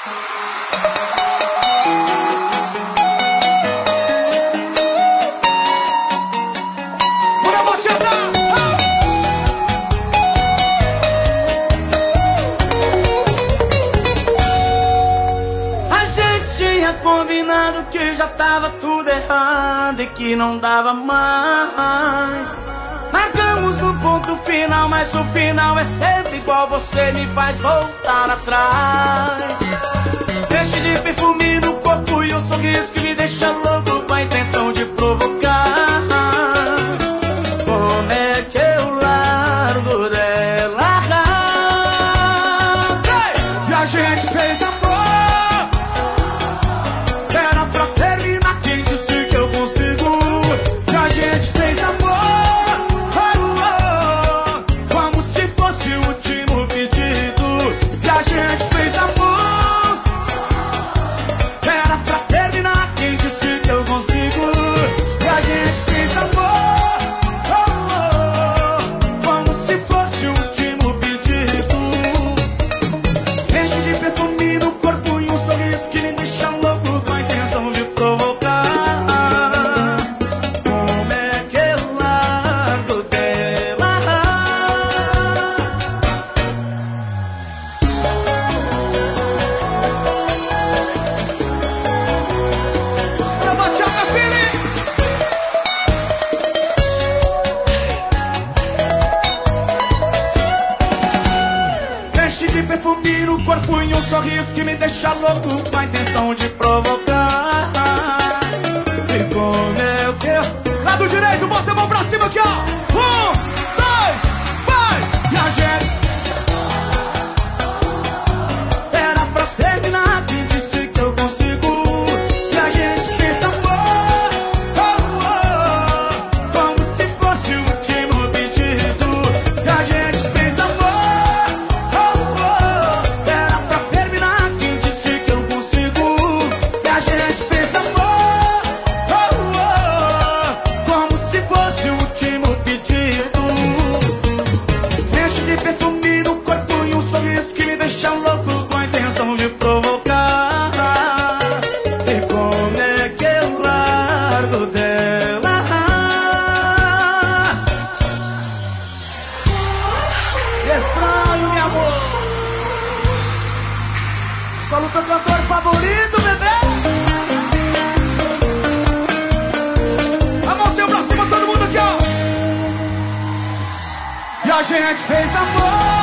Combinado que já tava tudo errado e que não dava mais. Marcamos um ponto final, mas o final é sempre igual. Você me faz voltar atrás. Deixe de perfume no corpo e um sorriso que me deixa louco com a intenção de provocar. Como é que eu largo dela? E a gente fez amor. Perfume no corpo e um sorriso que me deixa louco com a intenção de provocar. E como é que eu... Lado direito, bota a mão pra cima aqui, ó. 1, 2, vai! E a gente... Era pra terminar, quem disse que eu consigo? E a gente fez amor, como se fosse o último pedido. E a gente fez amor. Estranho, meu amor. Só o teu cantor favorito, bebê. A mãozinha pra cima, todo mundo aqui, ó. E a gente fez amor.